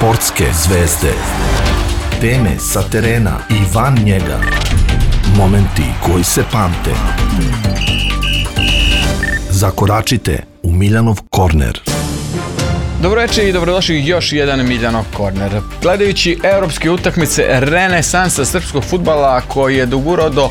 Sportske zvezde. Teme sa terena i van njega. Momenti koji se pamte. Zakoračite u Miljanov korner. Dobro večer i dobrodošli još jedan Miljanov korner. Gledajući europske utakmice, renesansa srpskog fudbala koji je dogurao do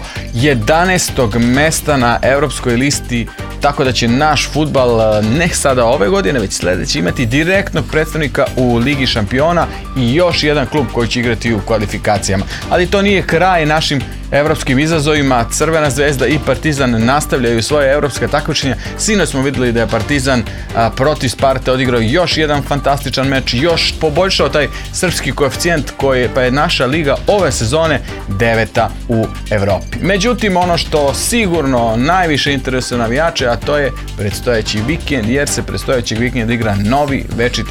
11. mesta na europskoj listi, tako da će naš fudbal ne sada ove godine, već sljedeće imati direktnog predstavnika u Ligi šampiona i još jedan klub koji će igrati u kvalifikacijama. Ali to nije kraj našim evropskim izazovima. Crvena zvezda i Partizan nastavljaju svoje evropske takmičenja. Sinoć smo vidjeli da je Partizan protiv Sparte odigrao još jedan fantastičan meč, još poboljšao taj srpski koeficijent pa je naša liga ove sezone 9. u Evropi. Međutim, ono što sigurno najviše interesuje navijače, a to je predstojeći vikend, jer se predstojećeg vikenda igra novi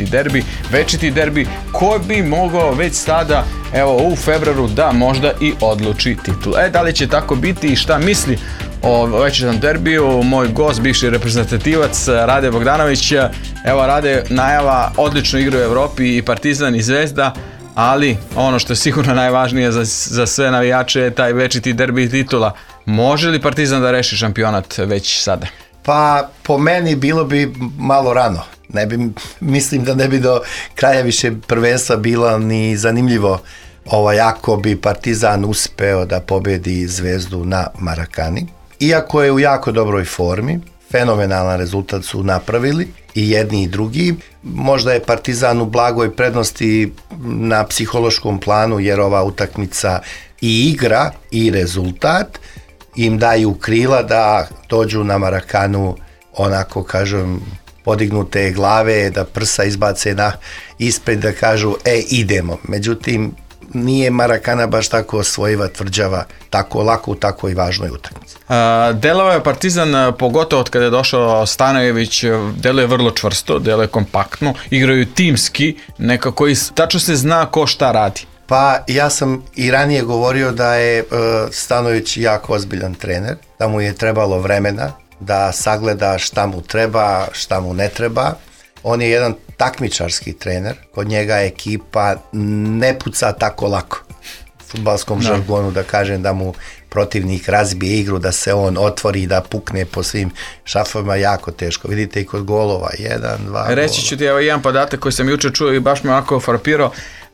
večiti derbi koji bi mogao već sada, evo u februaru, da možda i odluči titul. Da li će tako biti i šta misli o večernjem derbiju moj gost, bivši reprezentativac Rade Bogdanović. Evo Rade, najava odlično igra u Evropi i Partizan i Zvezda, ali ono što je sigurno najvažnije za sve navijače je taj večiti derbi titula. Može li Partizan da reši šampionat već sada? Pa po meni bilo bi malo rano. Mislim da ne bi do kraja više prvenstva bilo ni zanimljivo ako bi Partizan uspeo da pobedi Zvezdu na Marakani. Iako je u jako dobroj formi, fenomenalan rezultat su napravili i jedni i drugi. Možda je Partizan u blagoj prednosti na psihološkom planu, jer ova utakmica i igra i rezultat im daju krila da dođu na Marakanu, onako kažem, podignute glave, da prsa izbace ispred, da kažu idemo. Međutim, nije Marakana baš tako osvojiva tvrđava, tako lako u tako i važnoj utakmici. Delao je Partizan, pogotovo od kada je došao Stanojević, deluje vrlo čvrsto, deluje kompaktno, igraju timski, nekako tačno se zna ko šta radi. Pa ja sam i ranije govorio da je Stanojević jako ozbiljan trener, da mu je trebalo vremena da sagleda šta mu treba, šta mu ne treba. On je jedan takmičarski trener, kod njega ekipa ne puca tako lako. U fudbalskom žargonu da kažem da mu protivnik razbije igru, da se on otvori i da pukne po svim šafovima, jako teško. Vidite i kod golova, 1, 2 Reći ću ti jedan podatak koji sam jučer čuo i baš me ovako frapirao.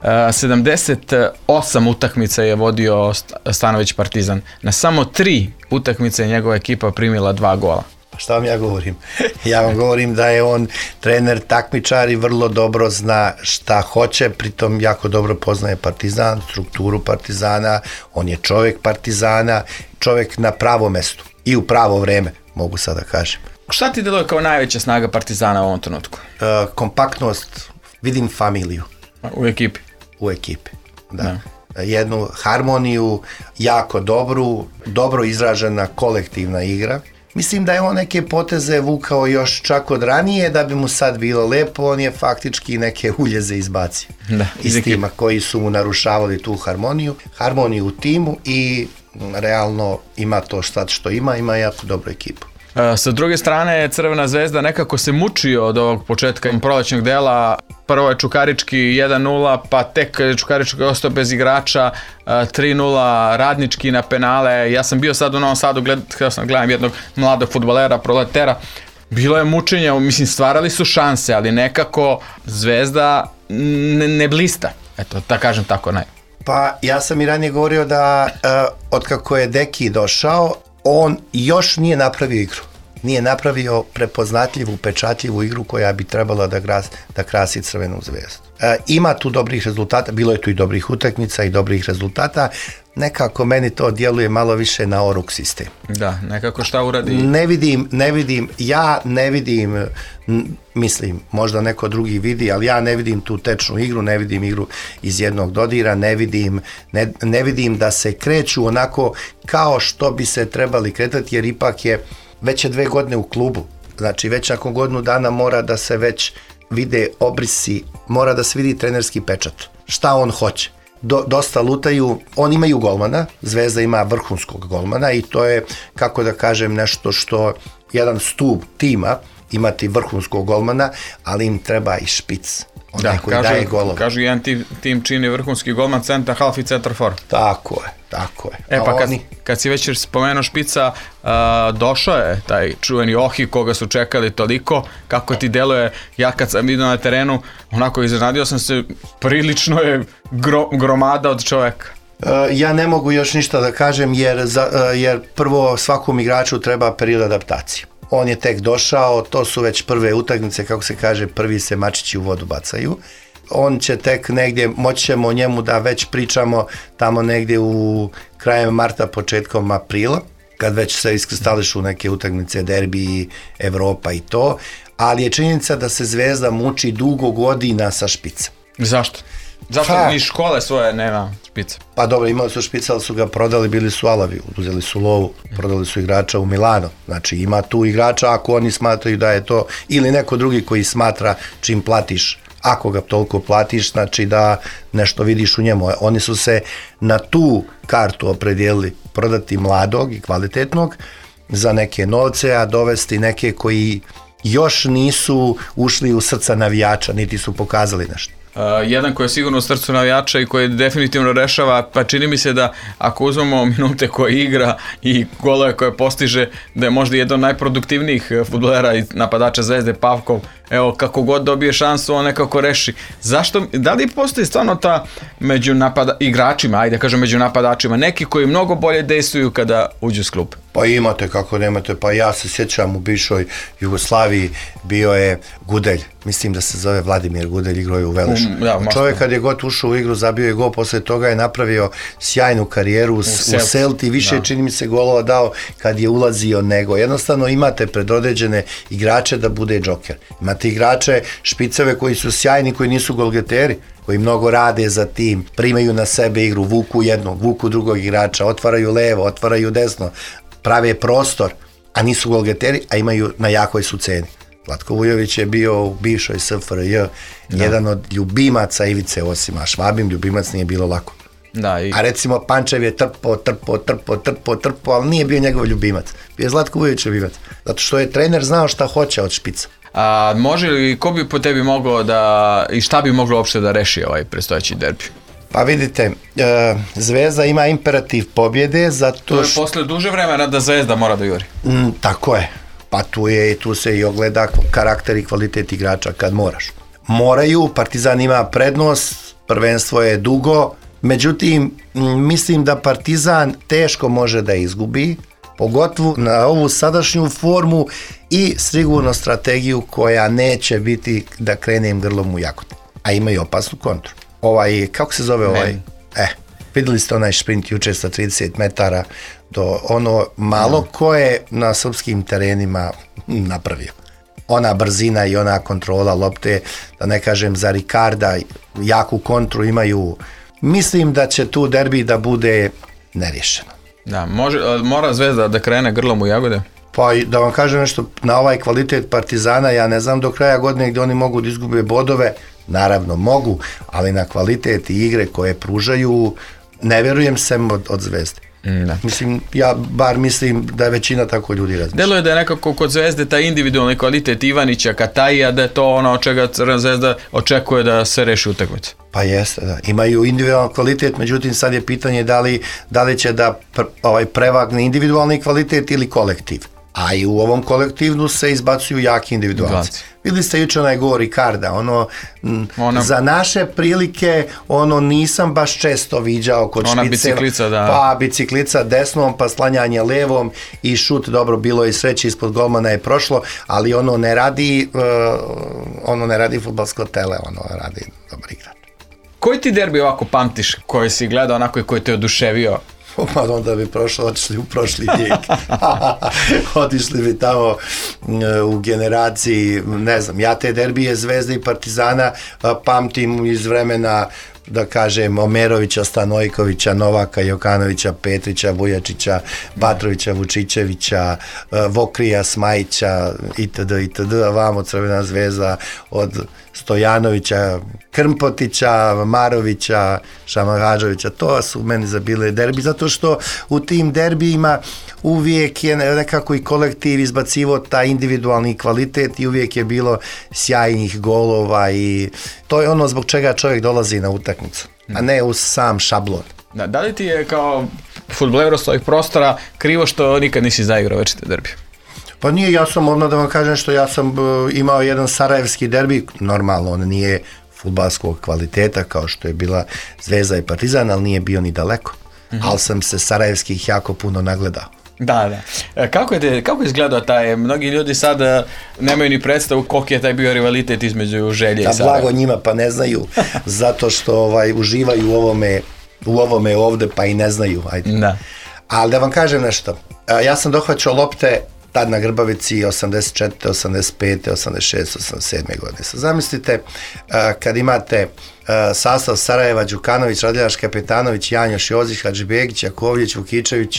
78 utakmica je vodio Stanović Partizan. Na samo 3 utakmice je njegova ekipa primila 2 gola. Šta vam ja govorim? Ja vam govorim da je on trener, takmičar i vrlo dobro zna šta hoće, pritom jako dobro poznaje Partizan, strukturu Partizana, on je čovjek Partizana, čovjek na pravo mestu i u pravo vreme, mogu sada kažem. Šta ti deluje kao najveća snaga Partizana u ovom trenutku? Kompaktnost, vidim familiju. U ekipi? U ekipi, da. Jednu harmoniju, jako dobro izražena kolektivna igra. Mislim da je on neke poteze vukao još čak od ranije, da bi mu sad bilo lepo, on je faktički neke uljeze izbacio iz tima koji su mu narušavali tu harmoniju u timu i realno ima to što ima jako dobru ekipu. Sa druge strane, Crvena zvezda nekako se muči od ovog početka prolećnog dela. Prvo je Čukarički 1-0, pa tek Čukarički ostao bez igrača, 3-0 Radnički na penale. Ja sam bio sad u Novom Sadu, gledam jednog mladog fudbalera, proletera. Bilo je mučenje, mislim, stvarali su šanse, ali nekako Zvezda ne blista. Eto, da kažem tako Pa ja sam i ranije govorio da otkako je Deki došao, on još nije napravio igru. Nije napravio prepoznatljivu, upečatljivu igru koja bi trebala da krasi Crvenu zvezdu. Ima tu dobrih rezultata, bilo je tu i dobrih utakmica i dobrih rezultata. Nekako meni to djeluje malo više na oruk sistem. Da, nekako šta uradi? Ne vidim, mislim, možda neko drugi vidi, ali ja ne vidim tu tečnu igru, ne vidim igru iz jednog dodira, ne vidim da se kreću onako kao što bi se trebali kretati, jer ipak je već je 2 godine u klubu. Znači već nakon godinu dana mora da se već vide obrisi, mora da se vidi trenerski pečat. Šta on hoće? Dosta lutaju, oni imaju golmana, Zvezda ima vrhunskog golmana i to je, kako da kažem, nešto što jedan stup tima, imati vrhunskog golmana, ali im treba i špic. onaj koji daje golove. Kažu jedan tim čini vrhunski golman, centar, half i centar for. Tako je. Pa kad si već spomenuo Špica, došao je taj čuveni Ohi koga su čekali toliko, kako ti deluje, ja kad sam vidio na terenu, onako iznenadio sam se, prilično je gromada od čoveka. Ja ne mogu još ništa da kažem jer prvo svakom igraču treba period adaptacije. On je tek došao, to su već prve utakmice, kako se kaže, prvi se mačići u vodu bacaju. On će tek negdje, moći ćemo o njemu da već pričamo tamo negdje u krajem marta, početkom aprila, kad već se iskristališu neke utakmice, derbi, Evropa i to, ali je činjenica da se Zvezda muči dugo godina sa Špicom. Zašto? Zašto ni škole svoje nema Špica? Pa dobro, imali su Špica, ali su ga prodali, bili su alavi, uzeli su lovu, prodali su igrača u Milano. Znači ima tu igrača ako oni smatraju da je to, ili neko drugi koji smatra čim platiš, ako ga toliko platiš, znači da nešto vidiš u njemu. Oni su se na tu kartu opredijelili prodati mladog i kvalitetnog za neke novce, a dovesti neke koji još nisu ušli u srca navijača, niti su pokazali nešto. Jedan koji je sigurno u srcu navijača i koji definitivno rešava, pa čini mi se da ako uzmemo minute koje igra i golove koje postiže, da je možda jedan od najproduktivnijih fudbalera i napadača Zvezde, Pavkov. Evo, kako god dobije šansu, on nekako reši. Zašto? Da li postoji stvarno ta među igračima, ajde kažem među napadačima, neki koji mnogo bolje dejstvuju kada uđu s klupe? Pa imate, kako nemate, pa ja se sjećam u bivšoj Jugoslaviji bio je Gudelj, mislim da se zove Vladimir Gudelj, igrao je u Velešu. Čovjek kad je god ušao u igru, zabio je gol, posle toga je napravio sjajnu karijeru u Celti, više čini mi se golova dao kad je ulazio nego. Jednostavno imate predodređene igrače da bude džoker. Imate igrače, špiceve koji su sjajni, koji nisu golgeteri, koji mnogo rade za tim, primaju na sebe igru, vuku jednog, vuku drugog igrača, otvaraju levo, otvaraju desno, prave prostor, a nisu golgeteri, a imaju na jakoj su ceni. Vlatko Vujović je bio u bivšoj SFRJ jedan od ljubimaca Ivice Osima, Švabim ljubimac nije bilo lako. A recimo Pančev je trpo, ali nije bio njegov ljubimac. Bio je Zlatko Vujović ljubimac. Zato što je trener znao šta hoće od Špica. A može li, ko bi po tebi moglo da, i šta bi moglo uopšte da reši ovaj predstojeći derbi? Pa vidite, Zvezda ima imperativ pobjede zato što... To je posle duže vremena da Zvezda mora da juri. Tako je. Pa tu se i ogleda karakter i kvalitet igrača kad moraš. Moraju, Partizan ima prednost, prvenstvo je dugo, međutim, mislim da Partizan teško može da izgubi, pogotovo na ovu sadašnju formu i sigurno strategiju koja neće biti da krenem grlom u jagodu. A ima i opasnu kontru. Kako se zove ovaj? Vidjeli ste onaj šprint juče sa 30 metara do ono malo ko je na srpskim terenima napravio. Ona brzina i ona kontrola lopte, da ne kažem za Ricarda, jaku kontru imaju. Mislim da će tu derbi da bude nerješeno. Da, mora Zvezda da krene grlom u jagode? Pa da vam kažem nešto, na ovaj kvalitet Partizana, ja ne znam do kraja godine gdje oni mogu da izgube bodove, naravno mogu, ali na kvalitet i igre koje pružaju, ne vjerujem sem od Zvezde. Mislim, ja bar mislim da je većina tako ljudi razmišlja. Deluje da je nekako kod Zvezde taj individualni kvalitet Ivanića, Kataija, da je to ono od čega Crvena Zvezda očekuje da se reši utakmica. Pa jeste, da. Imaju individualni kvalitet, međutim sad je pitanje da li će da prevagne individualni kvalitet ili kolektiv. A i u ovom kolektivnu se izbacuju jaki individualci. Vidjeli ste juče onaj gol Ricarda, za naše prilike nisam baš često viđao kod Špicera. Ona biciklica, da. Pa biciklica desnom, pa slanjanje levom i šut, dobro, bilo je sreće, ispod golmana je prošlo, ali ne radi fudbalsko tele, radi dobar igrač. Koji ti derbi ovako pamtiš, koji si gledao onako i koji te oduševio? Pa onda bi otišli u prošli vijek. Otišli bi tamo u generaciji, ne znam, ja te derbije Zvezde i Partizana pamtim iz vremena, da kažem, Omerovića, Stanojkovića, Novaka, Jokanovića, Petrića, Vujačića, Batrovića, Vučićevića, Vokrija, Smajića, itd. Vamo Crvena Zvezda od Stojanovića, Krmpotića, Marovića, Šamahađovića, to su meni zabile derbi, zato što u tim derbijima uvijek je nekako i kolektiv izbacivo taj individualni kvalitet i uvijek je bilo sjajnih golova i to je ono zbog čega čovjek dolazi na utakmicu, a ne u sam šablon. Da li ti je kao fudbaleru s ovih prostora krivo što nikad nisi zaigrao večite derbi? Pa nije, ja sam odmah da vam kažem što ja sam imao jedan sarajevski derbi, normalno on nije fudbalskog kvaliteta kao što je bila Zvezda i Partizan, ali nije bio ni daleko. Ali sam se sarajevskih jako puno nagledao. Da. Kako je izgledao taj, mnogi ljudi sad nemaju ni predstavu koliko je taj bio rivalitet između Želje i Sarajeva. Blago njima pa ne znaju, zato što uživaju u ovome ovde pa i ne znaju. Ajde. Da. Ali da vam kažem nešto, ja sam dohvaćao lopte tad na Grbavici 84, 85, 86, 87 godine. Zamislite kad imate sastav Sarajeva, Đukanović, Radiljaš, Kapetanović, Janjoš, Jozić, Hadžibegić, Jakovljević, Vukičević,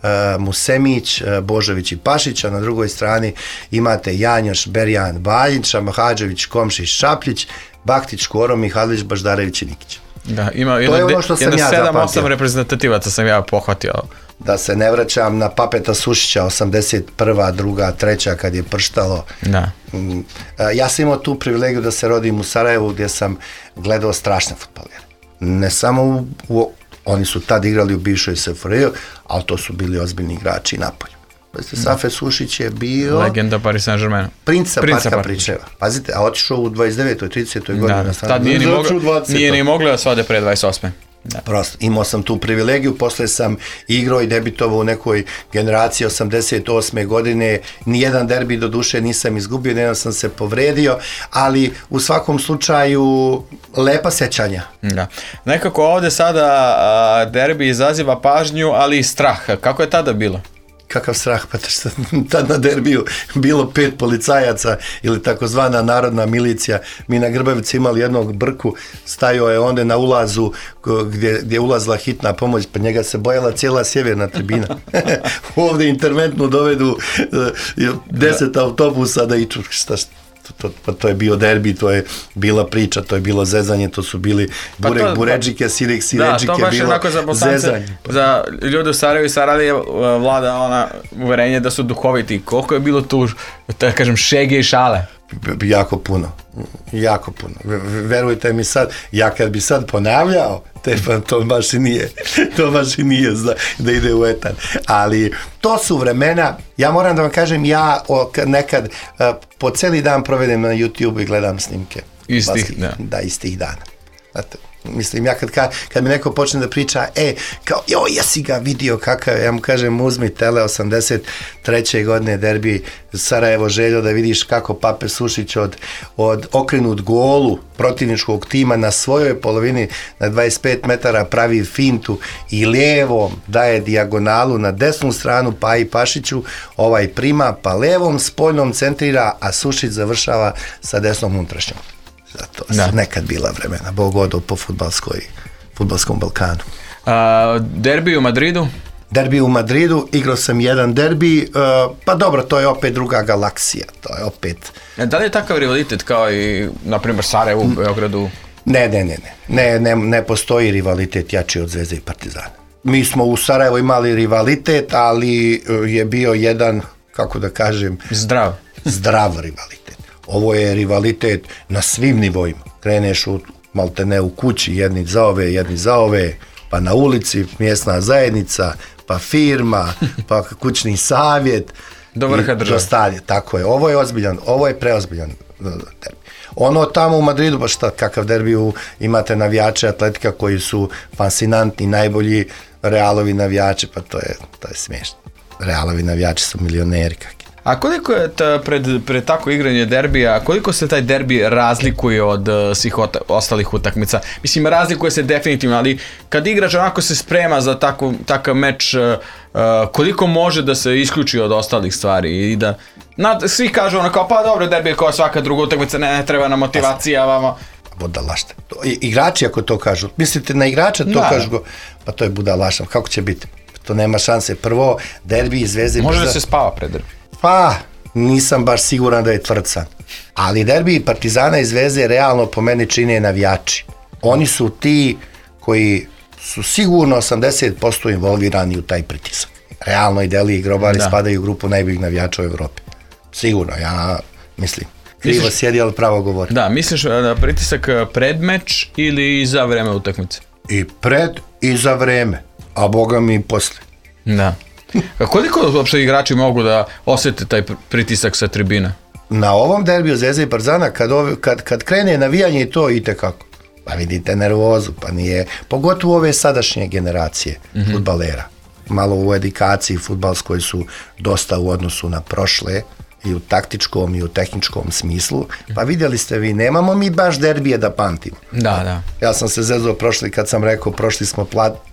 Musemić, Božović i Pašić, a na drugoj strani imate Janjoš, Berjan, Baljić, Mahadžević, Komšić, Šapljić, Baktić, Koro, Mihajlović, Baždarević i Nikić. Da, ima to je ono što sam ja zapamtio. 7-8 reprezentativaca sam ja pohvatio. Da se ne vraćam na Papeta Sušića 81. 2. 3. kad je prštalo. Da. Ja sam imao tu privilegiju da se rodim u Sarajevu gdje sam gledao strašne fudbalere. Ne samo oni su tad igrali u bivšoj SFRJ, ali to su bili ozbiljni igrači i napolju. Safe Sušić je bio legenda Paris Saint-Germain. Princa Parka Pričeva. Pazite, a otišao u 29. 30. godini na stranu. Tad nije ni moglo da se ode pre 28. Da. Prosto, imao sam tu privilegiju, posle sam igrao i debitovao u nekoj generaciji 88. godine, nijedan derbi do duše nisam izgubio, nijedan sam se povredio, ali u svakom slučaju lepa sećanja. Da. Nekako ovde sada derbi izaziva pažnju, ali i strah. Kako je tada bilo? Kakav strah, pa što tad na derbiju bilo 5 policajaca ili takozvana narodna milicija. Mi na Grbavici imali jednog Brku, stajao je onda na ulazu gdje je ulazila hitna pomoć, pa njega se bojala cijela sjeverna tribina. Ovdje interventno dovedu 10 autobusa da iču, to je bio derbi, to je bila priča, to je bilo zezanje, to su bili buređike, siređike, bilo zezanje. Za ljude u Sarajevu i Sarajevo vlada ona uverenje da su duhoviti. Koliko je bilo tu, da kažem, šege i šale? Jako puno. Verujte mi sad, ja kad bi sad ponavljao, to baš i nije da ide u etan. Ali to su vremena, ja moram da vam kažem, ja nekad po cijeli dan provedem na YouTube i gledam snimke. Istih dana. Znate, mislim, ja kad mi neko počne da priča, kao, jesi ga vidio kakav, ja mu kažem, uzmi tele 83. godine derbi Sarajevo Željo da vidiš kako Pape Sušić od okrenut golu protivničkog tima na svojoj polovini na 25 metara pravi fintu i lijevom daje dijagonalu na desnu stranu pa i Pašiću, ovaj prima pa levom spoljnom centrira, a Sušić završava sa desnom unutrašnjom. Zato su nekad bila vremena, Bog odao po fudbalskom Balkanu. Derbi u Madridu? Derbi u Madridu, igrao sam jedan derbi, pa dobro, to je opet druga galaksija, to je opet... Da li je takav rivalitet kao i, na primjer, Sarajevu, u Beogradu? Ne postoji rivalitet jači od Zvezde i Partizana. Mi smo u Sarajevu imali rivalitet, ali je bio jedan, kako da kažem... Zdrav rivalitet. Ovo je rivalitet na svim nivoima. Kreneš maltene u kući, jedni za ove, pa na ulici, mjesna zajednica, pa firma, pa kućni savjet. Do vrha države. Tako je. Ovo je preozbiljan derbi. Ono tamo u Madridu, baš kakav derbi imate navijače Atletika koji su fascinantni, najbolji Realovi navijači, pa to je smiješno. Realovi navijači su milioneri kakvi. A koliko je pred tako igranje derbija, koliko se taj derbi razlikuje od svih ostalih utakmica? Mislim, razlikuje se definitivno, ali kad igrač onako se sprema za takav meč, koliko može da se isključi od ostalih stvari? I da, svi kažu ono kao, pa dobro, derbi je kao svaka druga utakmica, ne treba nam motivacija, vama. Budalašta. Igrači ako to kažu, mislite na igrača to kažu, pa to je budalašta, kako će biti? To nema šanse. Prvo, derbi i Zvezde... Može da se spava pred derbi? Pa, nisam baš siguran da je tvrd san. Ali derbi Partizana i Zvezde realno po meni čine navijači. Oni su ti koji su sigurno 80% involvirani u taj pritisak. realno i Deli i Grobari spadaju u grupu najboljih navijača u Evropi. Sigurno, ja mislim. Krivo sjedi, ali pravo govori. Da, misliš da pritisak pred meč ili za vreme utakmice? I pred i za vreme, a boga mi i posle. Da. Koliko uopšte igrači mogu da osjete taj pritisak sa tribina? Na ovom derbiju Zvezde i Partizana, kad krene navijanje i to itekako. Pa vidite nervozu, pa nije, pogotovo ove sadašnje generacije fudbalera. Malo u edukaciji fudbalskoj su dosta u odnosu na prošle, i u taktičkom i u tehničkom smislu. Pa vidjeli ste vi, nemamo mi baš derbije da pamtimo. Da. Ja sam se zezao prošli kad sam rekao, prošli smo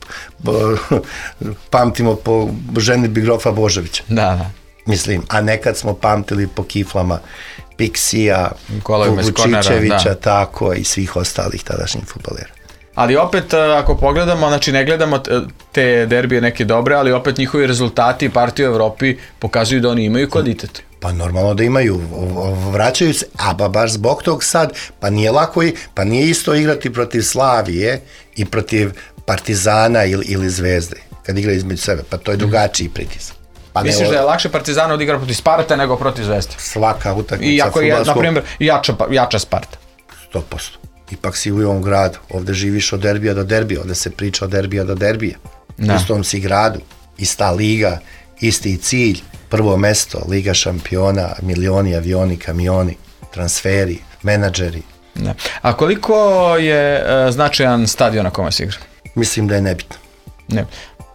pamtimo po ženidbi grofa Božovića. Da. Mislim, a nekad smo pamtili po kiflama Piksija, Vučićevića, tako i svih ostalih tadašnjih fudbalera. Ali opet, ako pogledamo, znači ne gledamo te derbije neke dobre, ali opet njihovi rezultati i partije u Evropi pokazuju da oni imaju kvalitet. Pa normalno da imaju, vraćaju se, a baš zbog tog sad, pa nije lako, pa nije isto igrati protiv Slavije i protiv Partizana ili Zvezde, kad igraju između sebe, pa to je drugačiji pritisak. Pa misliš da je lakše Partizana odigra protiv Sparta nego protiv Zvezde? Svaka utakmica. I ako je, na primjer, jača Sparta? 100%. Ipak si u ovom gradu, ovdje živiš od derbija do derbija, ovdje se priča od derbija do derbija. U istom si gradu, ista liga, isti cilj, prvo mesto, Liga šampiona, milioni, avioni, kamioni, transferi, menadžeri. Da. A koliko je značajan stadion na kome se igra? Mislim da je nebitno. Ne.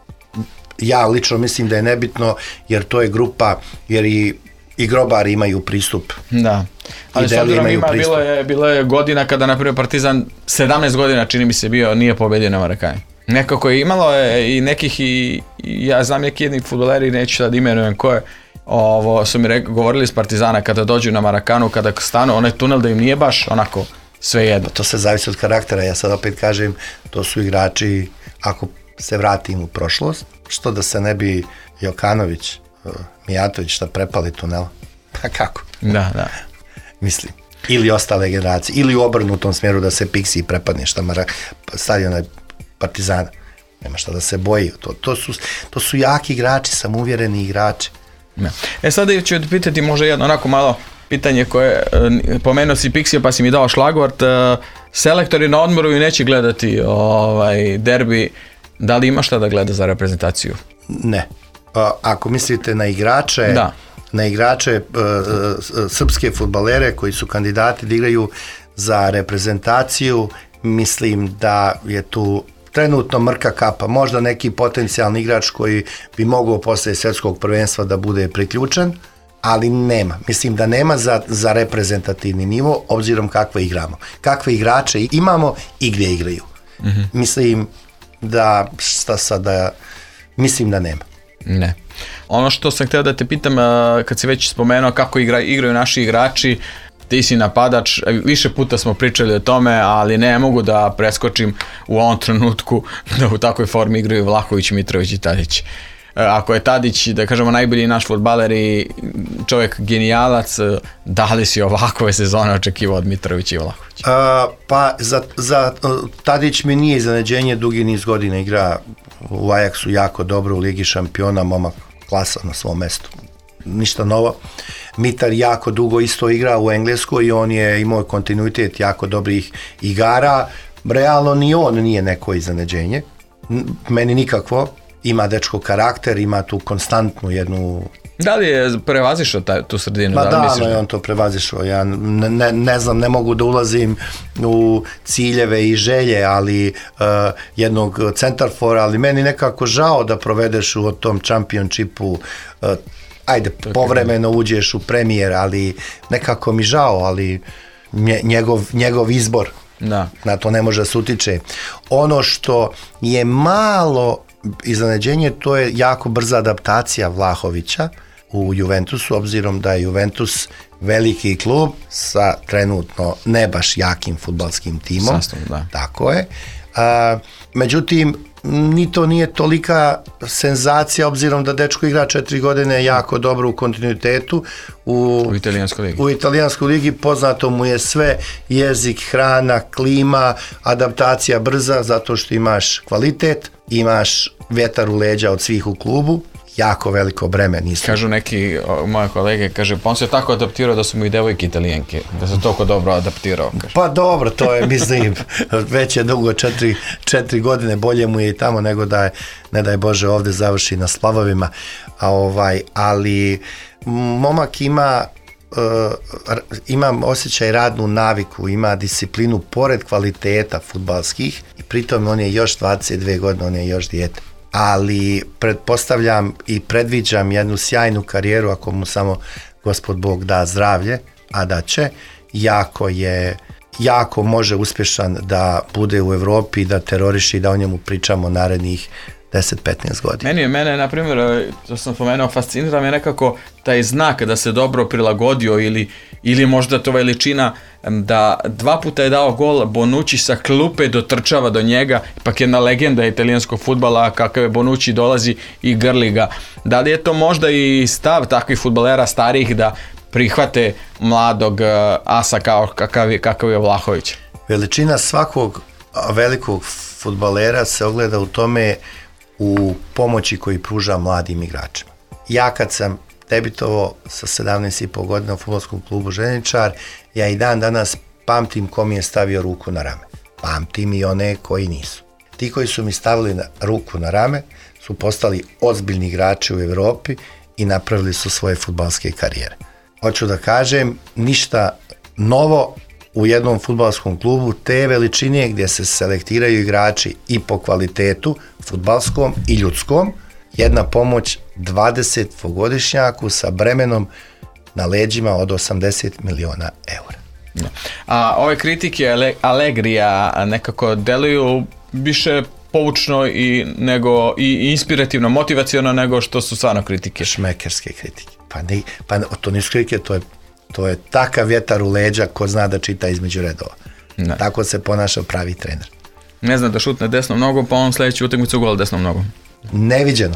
Ja lično mislim da je nebitno, jer to je grupa, jer i Grobari imaju pristup. Da. Ali s obzirom bilo je godina kada, na primjer, Partizan 17 godina, čini mi se, nije pobedio na Marakani. Nekako je imalo i nekih, i ja znam neki jedni fudbaleri, neću sad imenujem koje, su mi govorili iz Partizana kada dođu na Marakanu, kada stanu, onaj tunel da im nije baš onako sve jedno. To se zavisi od karaktera, ja sad opet kažem, to su igrači, ako se vratim u prošlost, što da se ne bi Jokanović, Mijatović šta prepali tunela. Pa kako? Da. Mislim. Ili ostale generacije. Ili u obrnutom smjeru da se Piksi prepadne šta stadiona Partizana. Nema šta da se boji. To su jaki igrači, samouvjereni igrači. Sada ću pitati možda jedno onako malo pitanje koje pomenuo si Pixija pa si mi dao šlagvort. Selektori na odmoru i neće gledati derbi. Da li ima šta da gleda za reprezentaciju? Ne. Ako mislite na igrače, srpske fudbalere koji su kandidati da igraju za reprezentaciju, mislim da je tu trenutno mrka kapa. Možda neki potencijalni igrač koji bi mogao posle svjetskog prvenstva da bude priključen, ali nema. Mislim da nema za reprezentativni nivo, obzirom kakve igramo. Kakve igrače imamo i gdje igraju. Mislim da, mislim da nema. Ne. Ono što sam htio da te pitam, kad si već spomenuo kako igraju naši igrači, ti si napadač, više puta smo pričali o tome, ali ne mogu da preskočim u ovom trenutku da u takvoj formi igraju Vlahović, Mitrović i Tadić. Ako je Tadić, da kažemo, najbolji naš fudbaler i čovjek genijalac, da li si ovakve sezone očekivao od Mitrovića i Vlahovića? Pa za Tadić mi nije iznenađenje, dugi niz godina igra u Ajaxu jako dobro, u Ligi šampiona, momak klasa na svom mestu. Ništa novo. Mitar jako dugo isto igra u Engleskoj i on je imao kontinuitet jako dobrih igara. Realno ni on nije neko iznenađenje. Meni nikakvo. Ima dečko karakter, ima tu konstantnu jednu... Da li je prevazišao tu sredinu? Je on to prevazišao. Ja ne znam, ne mogu da ulazim u ciljeve i želje, ali jednog centarfora, ali meni nekako žao da provedeš u tom championshipu, povremeno uđeš u premijer, ali nekako mi žao, ali njegov izbor, na to ne može se utiče. Ono što je malo iznenađenje, to je jako brza adaptacija Vlahovića u Juventusu, obzirom da je Juventus veliki klub sa trenutno ne baš jakim fudbalskim timom. Tako je. Međutim, ni to nije tolika senzacija, obzirom da dečko igra 4 godine jako dobro u kontinuitetu. U italijanskoj ligi poznato mu je sve, jezik, hrana, klima, adaptacija brza, zato što imaš kvalitet, imaš vetar u leđa od svih u klubu, jako veliko breme. Kažu neki moje kolege, kaže, pa on se tako adaptirao da su mu i devojke Italijanke, da se toliko dobro adaptirao. Kaže. Pa dobro, to je, mislim, već je dugo 4 godine, bolje mu je i tamo nego da je, ne daj Bože, ovde završi na splavovima. Ali momak ima osjećaj, radnu naviku, ima disciplinu pored kvaliteta fudbalskih i pritom on je još 22 godine, on je još dijete. Ali pretpostavljam i predviđam jednu sjajnu karijeru ako mu samo Gospod Bog da zdravlje, a da će, jako može uspješan da bude u Evropi, da teroriši, da o njemu pričamo narednih 10-15 godina. Mene, na primjer, to sam pomenuo, fascinira me nekako taj znak da se dobro prilagodio ili možda to veličina da 2 puta je dao gol, Bonucci sa klupe dotrčava do njega, ipak jedna legenda italijanskog fudbala, kakav je Bonucci, dolazi i grli ga. Da li je to možda i stav takvih fudbalera starijih da prihvate mladog asa kakav je Vlahović? Veličina svakog velikog fudbalera se ogleda u tome, u pomoći koji pruža mladim igračima. Ja kad sam debitovao sa 17,5 godina u fudbalskom klubu Željezničar, ja i dan danas pamtim ko mi je stavio ruku na rame. Pamtim i one koji nisu. Ti koji su mi stavili ruku na rame su postali ozbiljni igrači u Evropi i napravili su svoje fudbalske karijere. Hoću da kažem, ništa novo u jednom fudbalskom klubu te veličine gdje se selektiraju igrači i po kvalitetu fudbalskom i ljudskom, jedna pomoć 20-godišnjaku sa bremenom na leđima od 80 miliona eura. A ove kritike Allegrija nekako deluju više poučno i inspirativno, motivaciono nego što su stvarno kritike. Šmekerske kritike. Pa to nisu kritike, to je takav vjetar u leđa ko zna da čita između redova. Ne. Tako se ponaša pravi trener. Ne zna da šutne desnom nogom, pa on sljedeći utakmicu gol desnom nogom. Neviđeno.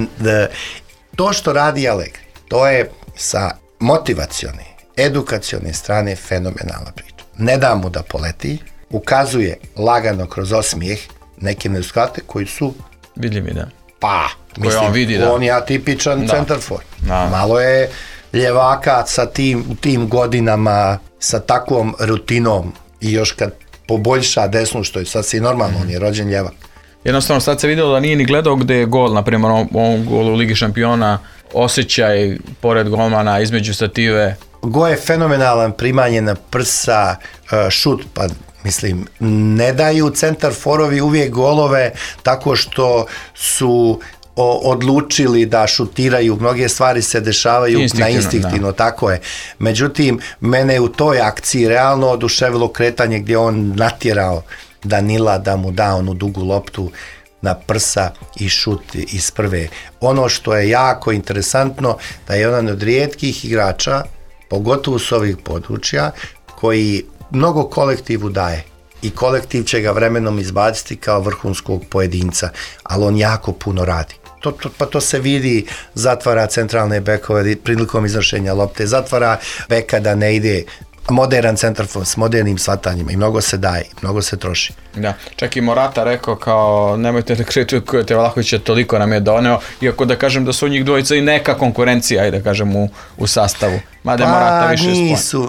To što radi Allegri, to je sa motivacione, edukacione strane fenomenalna priča. Ne da mu da poleti, ukazuje lagano kroz osmijeh neke nedostatke koji su vidljivi, da. Pa, mislim, on je atipičan centarfor. Malo je ljevaka u tim godinama, sa takvom rutinom i još kad poboljša desnu, što je sasvim normalno, on je rođen ljevak. Jednostavno sad se vidjelo da nije ni gledao gde je gol, na primjer on gol u Ligi šampiona, osjećaj pored golmana između stative. Go je fenomenalan, primanje na prsa, šut, pa mislim, ne daju centarforovi uvijek golove tako što su odlučili da šutiraju, mnoge stvari se dešavaju instinktivno, tako je. Međutim, mene u toj akciji realno oduševilo kretanje gdje on natjerao Danila da mu da onu dugu loptu na prsa i šut iz prve. Ono što je jako interesantno, da je jedan od rijetkih igrača, pogotovo s ovih područja, koji mnogo kolektivu daje. I kolektiv će ga vremenom izbaciti kao vrhunskog pojedinca, ali on jako puno radi. To se vidi, zatvara centralne bekove prilikom iznošenja lopte, zatvara beka da ne ide, modern centarfor s modernim shvatanjima i mnogo se daje, mnogo se troši. Da, čak i Morata rekao kao nemojte da kritikujete Vlahovića, toliko nam je doneo, iako da kažem da su njih dvojica i neka konkurencija, ajde da kažem u sastavu. Mada je Morata više nisu,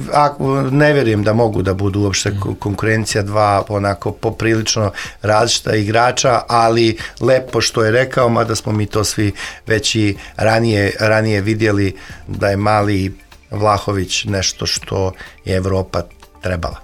ne vjerujem da mogu da budu uopšte konkurencija, dva onako poprilično različita igrača, ali lepo što je rekao, mada smo mi to svi već i ranije vidjeli da je mali Vlahović nešto što je Evropa trebala.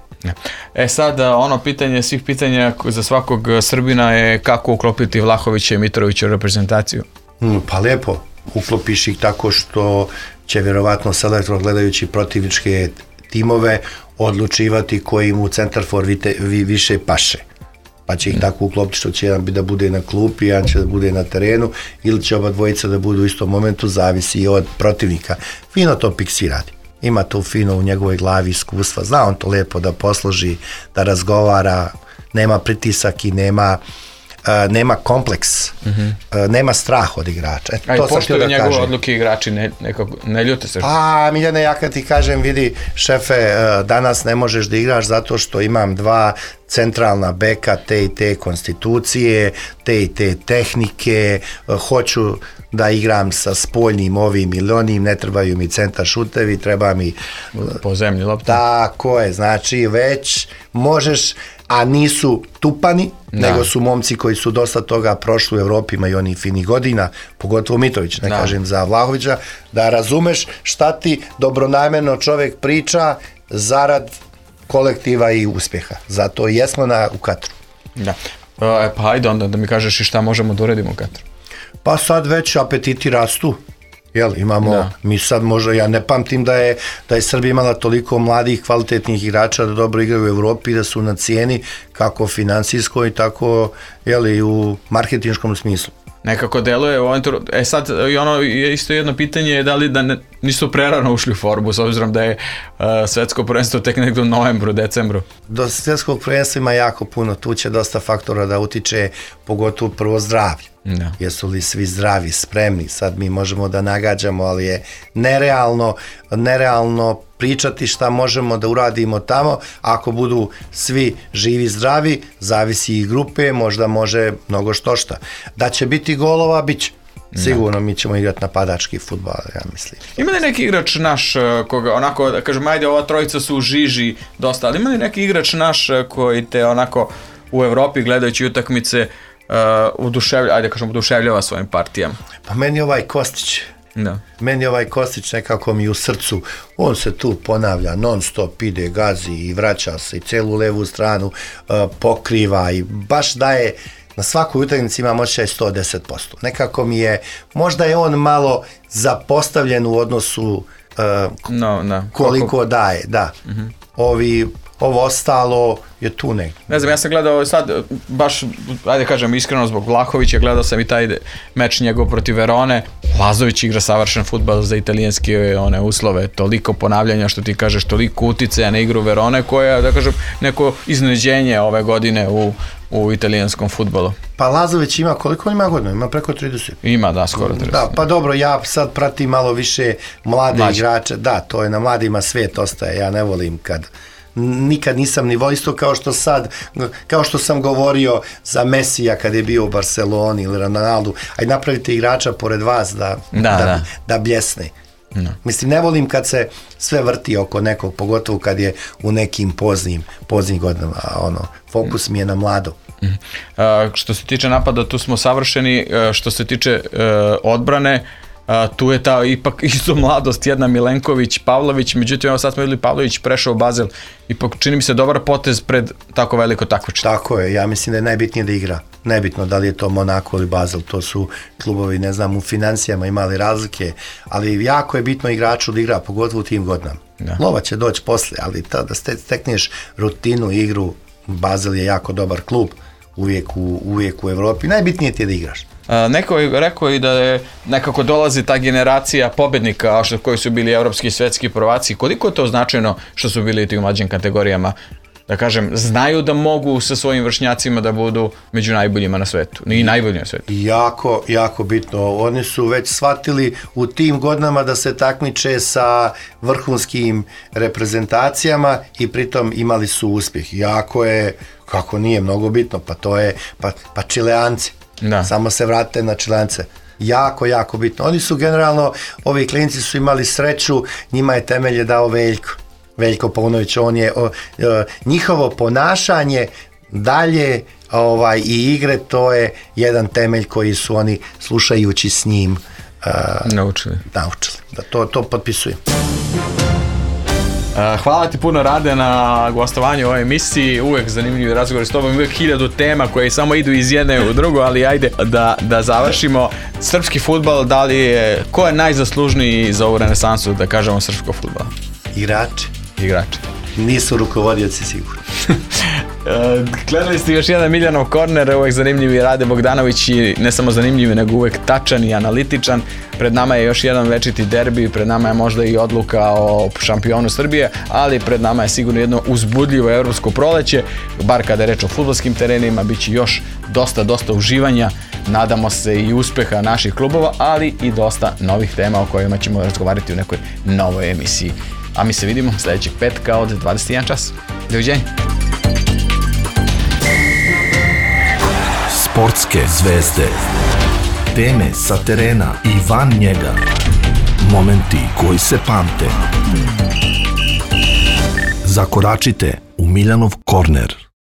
Sad ono pitanje svih pitanja za svakog Srbina je kako uklopiti Vlahovića i Mitrovića u reprezentaciju? Pa lijepo, uklopiš ih tako što će vjerovatno selektor gledajući protivničke timove odlučivati koji mu centarfor više paše. Pa će ih tako uklopiti što će jedan da bude na klupi, jedan će da bude na terenu ili će oba dvojica da budu u istom momentu, zavisi od protivnika. Fino to Pixi radi. Ima to fino u njegovoj glavi iskustva. Zna on to lijepo da posloži, da razgovara, nema pritisak i nema kompleks, nema strah od igrača. A i poštuju njegove odluke igrači, ne ljute se? Miljane, ja kad ti kažem, vidi šefe, danas ne možeš da igraš zato što imam dva centralna beka, te i te konstitucije, te i te tehnike, hoću da igram sa spoljnim ovim ili onim, ne trebaju mi centar šutevi, treba mi po zemlji lopta. Tako je, znači već možeš, a nisu tupani, nego su momci koji su dosta toga prošli u Evropi, imaju onih finih godina, pogotovo Mitrović, ne kažem za Vlahovića, da razumeš šta ti dobronamjerno čovjek priča zarad kolektiva i uspjeha. Zato jesmo u Katru. Da. Pa hajde onda da mi kažeš i šta možemo da uredimo u Katru. Pa sad već apetiti rastu. Jel, imamo, mi sad možda, ja ne pamtim da je Srbija imala toliko mladih, kvalitetnih igrača da dobro igraju u Evropi, da su na cijeni kako financijskoj, tako i u marketinškom smislu. Nekako deluje u ovom sad i ono je isto jedno pitanje, da li da nisu prerano ušli u formu, s obzirom da je svetsko prvenstvo tek nekdo u novembru, decembru. Do svetskog prvenstva ima jako puno, tu će dosta faktora da utiče, pogotovo prvo zdravlje. Da. Jesu li svi zdravi, spremni, sad mi možemo da nagađamo, ali je nerealno pričati šta možemo da uradimo tamo, ako budu svi živi, zdravi, zavisi i grupe, možda može mnogo šta. Da će biti golova, bit će. Sigurno mi ćemo igrati napadački fudbal, ja mislim. Ima li neki igrač naš koga onako, da kažem, ajde, ova trojica su u žiži dosta, ali ima li neki igrač naš koji te onako u Evropi gledajući utakmice oduševljava svojim partijama? Pa meni ovaj Kostić. Da. Meni ovaj Kostić nekako mi u srcu, on se tu ponavlja, non stop ide, gazi i vraća se i celu levu stranu pokriva i baš daje, na svakoj utakmici ima moćaj 110%. Nekako mi je, možda je on malo zapostavljen u odnosu koliko daje, da. Ovo ostalo je tu negdje. Ne znam, ja sam gledao sad, baš, ajde kažem iskreno zbog Vlahovića, gledao sam i taj meč njegov protiv Verone. Lazović igra savršen fudbal za italijanske uslove, toliko ponavljanja što ti kažeš, toliko uticaja na igru Verone koja, da kažem, neko iznenađenje ove godine u italijanskom fudbalu. Pa Lazović ima, koliko on ima godina? Ima preko 30. Ima, da, skoro 30. Da, pa dobro, ja sad pratim malo više mlade igrače, da, to je na mladima svijet ostaje, ja ne volim nikad nisam nivo, isto kao što sam govorio za Mesija kad je bio u Barceloni ili Ronaldu, aj napravite igrača pored vas da bljesne. No. Mislim, ne volim kad se sve vrti oko nekog, pogotovo kad je u nekim poznim godinama, fokus mi je na mlado. Što se tiče napada, tu smo savršeni, što se tiče odbrane, tu je ta ipak isto mladost, jedna Milenković, Pavlović, međutim sad smo vidjeli Pavlović prešao Basel, ipak čini mi se dobar potez pred tako veliko takmičenje. Tako je, ja mislim da je najbitnije da igra, nebitno da li je to Monako ili Basel, to su klubovi, ne znam, u financijama imali razlike, ali jako je bitno igraču da igra, pogotovo u tim godinama. Lova će doći poslije, ali da stekneš rutinu, igru, Basel je jako dobar klub, uvijek u Evropi, najbitnije ti je da igraš. Neko je rekao i da je nekako dolazi ta generacija pobednika koji su bili evropski i svetski prvaci. Koliko je to značajno što su bili u tim mlađim kategorijama? Da kažem, znaju da mogu sa svojim vršnjacima da budu među najboljima na svetu. I najbolji na svetu. Jako, jako bitno. Oni su već shvatili u tim godinama da se takmiče sa vrhunskim reprezentacijama i pritom imali su uspjeh. Jako je, kako nije mnogo bitno, pa to je, pa Čileanci. Da. Samo se vrate na Čilance. Jako, jako bitno. Oni su generalno, ovi klinci su imali sreću, njima je temelje dao Veljko Paunović, on je njihovo ponašanje dalje i igre, to je jedan temelj koji su oni slušajući s njim naučili. Da, to potpisujem. Hvala ti puno, Rade, na gostovanju u ovoj emisiji, uvek zanimljivi razgovori s tobom, uvek 1000 tema koje samo idu iz jedne u drugu, ali ajde da završimo. Srpski fudbal, ko je najzaslužniji za ovu renesansu, da kažemo, srpskog fudbala? Igrači. Nisu rukovodioci sigurno. Gledali ste još jedan Miljanov korner, uvek zanimljivi Rade Bogdanović i ne samo zanimljivi, nego uvek tačan i analitičan. Pred nama je još jedan večiti derbi, pred nama je možda i odluka o šampionu Srbije, ali pred nama je sigurno jedno uzbudljivo evropsko proleće, bar kada je reč o fudbalskim terenima, bit će još dosta uživanja, nadamo se i uspeha naših klubova, ali i dosta novih tema o kojima ćemo razgovarati u nekoj novoj emisiji. A mi se vidimo sljedećeg petka od 21 čas. Doviđenja. Sportske zvezde. Teme sa terena i van njega. Momenti koji se pamte. Zakoračite u Miljanov korner.